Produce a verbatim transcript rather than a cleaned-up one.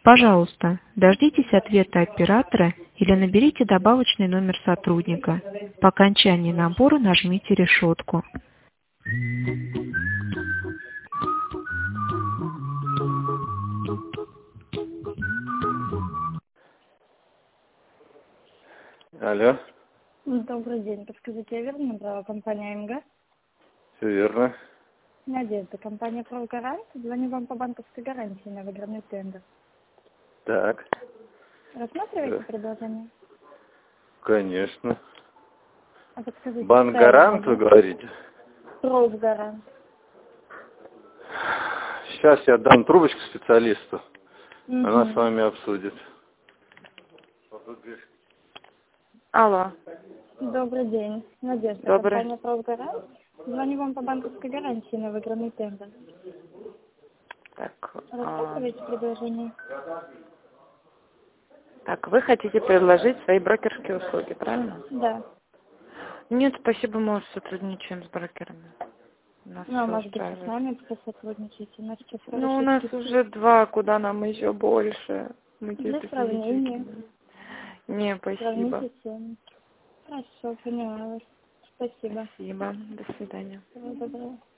Пожалуйста, дождитесь ответа оператора или наберите добавочный номер сотрудника. По окончании набора нажмите решетку. Алло. Добрый день. Подскажите, я верно набрала компания МГ? Все верно. Надежда, компания «Правгарант». Звоню вам по банковской гарантии на выигранный тендер. Так. Рассматриваете Да. предложение? Конечно. А подскажите, Банк какая Гарант, вы вам говорите? «Правгарант». Сейчас я дам трубочку специалисту. Угу. Она с вами обсудит. Алло. Добрый день. Надежда, Добрый. компания «Правгарант». Звоню вам по банковской гарантии на выигранный тендер. Так, а, Рассматриваете предложение? так, вы хотите предложить свои брокерские услуги, правильно? Да. Нет, спасибо, мы уже сотрудничаем с брокерами. Нас Ну, а всё может быть, устраивает. с нами посотрудничаете? У нас сейчас Ну, у хорошие нас скидки. уже два, куда нам еще больше. Мы Для тебе сравнения. Не, спасибо. Сравните цены. Хорошо, поняла вас. Спасибо. Спасибо. До свидания. Всего доброго.